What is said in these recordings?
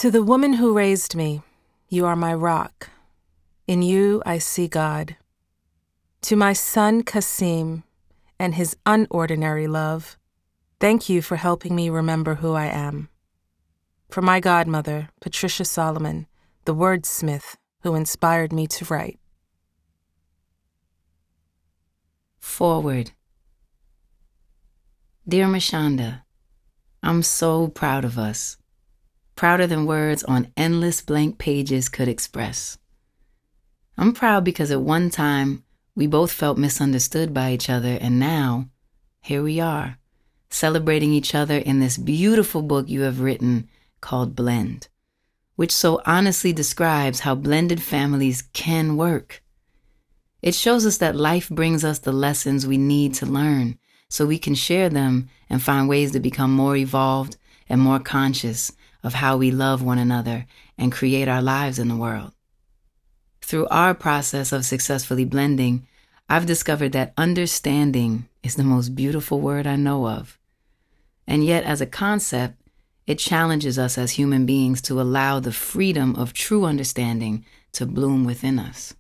To the woman who raised me, you are my rock. In you I see God. To my son Kasim and his unordinary love, thank you for helping me remember who I am. For my godmother, Patricia Solomon, the wordsmith who inspired me to write. Forward. Dear Mashonda, I'm so proud of us. Prouder than words on endless blank pages could express. I'm proud because at one time, we both felt misunderstood by each other, and now, here we are, celebrating each other in this beautiful book you have written called Blend, which so honestly describes how blended families can work. It shows us that life brings us the lessons we need to learn so we can share them and find ways to become more evolved and more conscious of how we love one another and create our lives in the world. Through our process of successfully blending, I've discovered that understanding is the most beautiful word I know of. And yet, as a concept, it challenges us as human beings to allow the freedom of true understanding to bloom within us.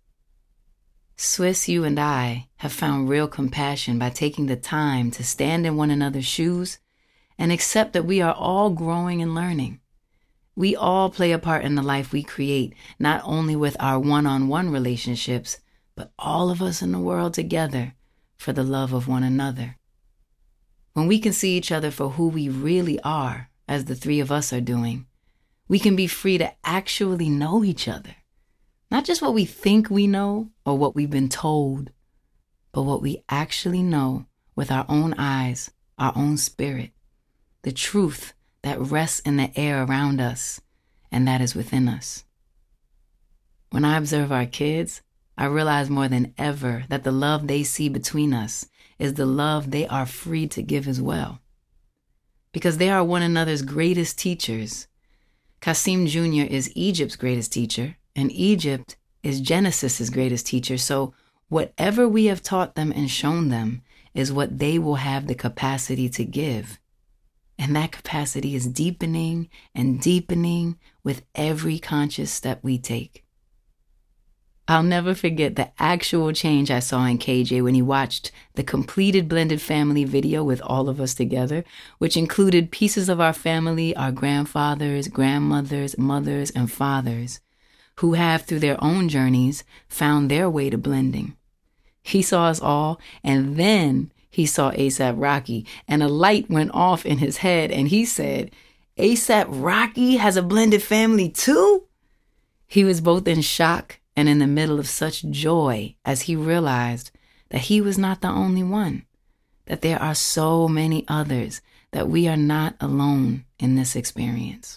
Swiss, you and I have found real compassion by taking the time to stand in one another's shoes and accept that we are all growing and learning. We all play a part in the life we create, not only with our one-on-one relationships, but all of us in the world together for the love of one another. When we can see each other for who we really are, as the three of us are doing, we can be free to actually know each other. Not just what we think we know or what we've been told, but what we actually know with our own eyes, our own spirit, the truth that rests in the air around us and that is within us. When I observe our kids, I realize more than ever that the love they see between us is the love they are free to give as well. Because they are one another's greatest teachers. Kasim Jr. is Egypt's greatest teacher, and Egypt is Genesis's greatest teacher. So whatever we have taught them and shown them is what they will have the capacity to give. And that capacity is deepening and deepening with every conscious step we take. I'll never forget the actual change I saw in KJ when he watched the completed blended family video with all of us together, which included pieces of our family, our grandfathers, grandmothers, mothers, and fathers, who have, through their own journeys, found their way to blending. He saw us all, and then he saw A$AP Rocky, and a light went off in his head, and he said, "A$AP Rocky has a blended family too?" He was both in shock and in the middle of such joy as he realized that he was not the only one, that there are so many others, that we are not alone in this experience.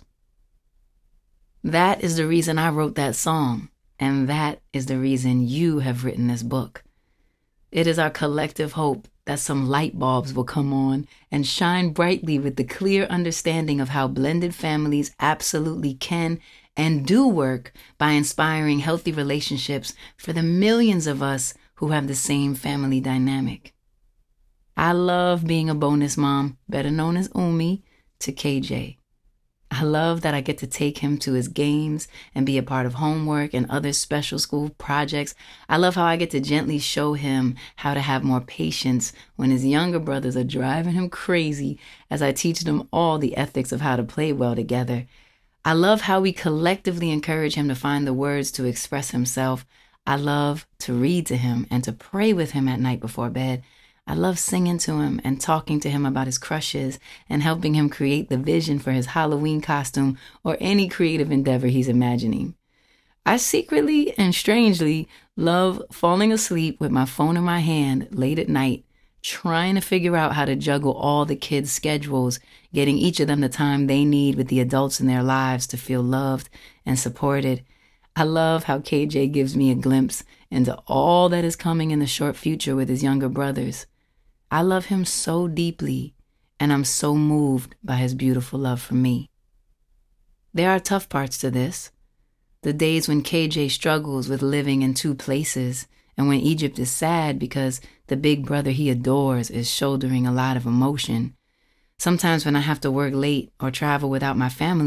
That is the reason I wrote that song, and that is the reason you have written this book. It is our collective hope that some light bulbs will come on and shine brightly with the clear understanding of how blended families absolutely can and do work by inspiring healthy relationships for the millions of us who have the same family dynamic. I love being a bonus mom, better known as Umi, to KJ. I love that I get to take him to his games and be a part of homework and other special school projects. I love how I get to gently show him how to have more patience when his younger brothers are driving him crazy as I teach them all the ethics of how to play well together. I love how we collectively encourage him to find the words to express himself. I love to read to him and to pray with him at night before bed. I love singing to him and talking to him about his crushes and helping him create the vision for his Halloween costume or any creative endeavor he's imagining. I secretly and strangely love falling asleep with my phone in my hand late at night, trying to figure out how to juggle all the kids' schedules, getting each of them the time they need with the adults in their lives to feel loved and supported. I love how KJ gives me a glimpse into all that is coming in the short future with his younger brothers. I love him so deeply, and I'm so moved by his beautiful love for me. There are tough parts to this. The days when KJ struggles with living in two places, and when Egypt is sad because the big brother he adores is shouldering a lot of emotion. Sometimes when I have to work late or travel without my family,